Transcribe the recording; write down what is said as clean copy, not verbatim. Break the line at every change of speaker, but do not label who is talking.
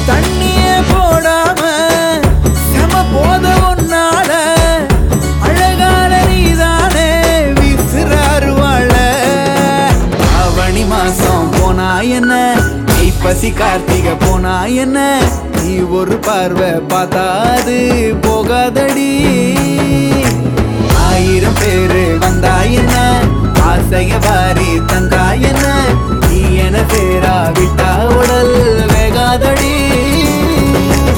தண்ணிய போடாம செம போத ஒன்னால அழகான நீதானே வீசுறாருவாழ ஆவணி மாசம் போனா என்ன ஐப்பசி கார்த்திகை போனா என்ன நீ ஒரு பார்வை பார்த்தாது போகாதடி 1000 பேரு வந்தா என்ன